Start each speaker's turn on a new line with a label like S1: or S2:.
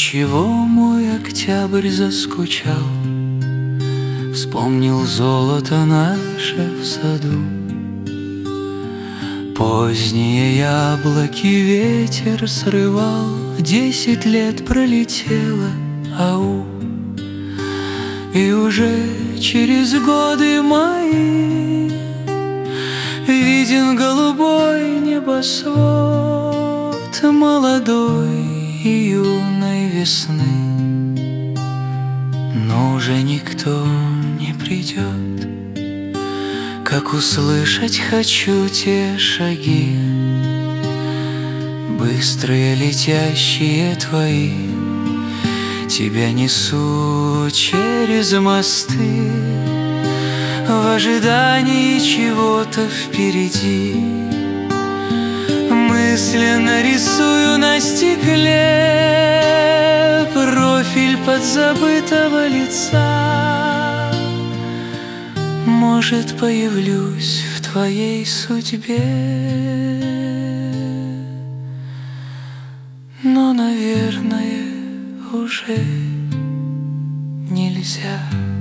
S1: чего мой октябрь заскучал, вспомнил золото наше в саду. Поздние яблоки ветер срывал, 10 лет пролетело, ау. И уже через годы мои виден голубой небосвод молодой и юной весны. Но уже никто не придет, как услышать хочу те шаги, быстрые летящие твои. Тебя несут через мосты в ожидании чего-то впереди. Мысленно рисую на стекле профиль подзабытого лица. Может, появлюсь в твоей судьбе, но, наверное, уже нельзя.